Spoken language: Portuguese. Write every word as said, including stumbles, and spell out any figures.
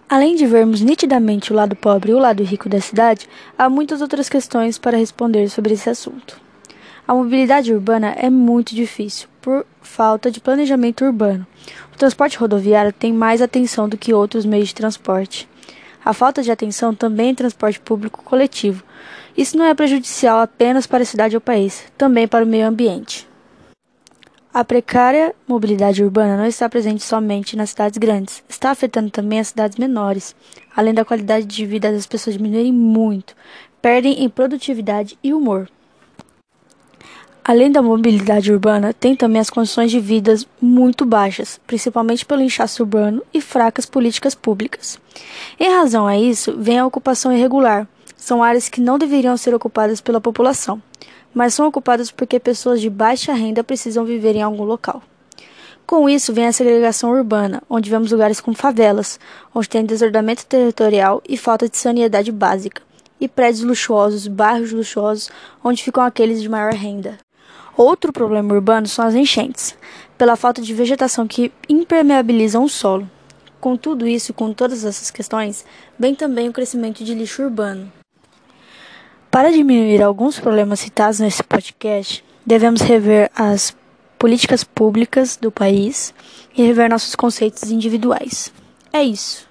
Além de vermos nitidamente o lado pobre e o lado rico da cidade, há muitas outras questões para responder sobre esse assunto. A mobilidade urbana é muito difícil, por falta de planejamento urbano. O transporte rodoviário tem mais atenção do que outros meios de transporte. A falta de atenção também em transporte público coletivo. Isso não é prejudicial apenas para a cidade ou país, também para o meio ambiente. A precária mobilidade urbana não está presente somente nas cidades grandes, está afetando também as cidades menores, além da qualidade de vida das pessoas diminuírem muito, perdem em produtividade e humor. Além da mobilidade urbana, tem também as condições de vida muito baixas, principalmente pelo inchaço urbano e fracas políticas públicas. Em razão a isso, vem a ocupação irregular. São áreas que não deveriam ser ocupadas pela população, mas são ocupadas porque pessoas de baixa renda precisam viver em algum local. Com isso, vem a segregação urbana, onde vemos lugares como favelas, onde tem desordamento territorial e falta de sanidade básica, e prédios luxuosos, bairros luxuosos, onde ficam aqueles de maior renda. Outro problema urbano são as enchentes, pela falta de vegetação que impermeabilizam o solo. Com tudo isso, com todas essas questões, vem também o crescimento de lixo urbano. Para diminuir alguns problemas citados nesse podcast, devemos rever as políticas públicas do país e rever nossos conceitos individuais. É isso.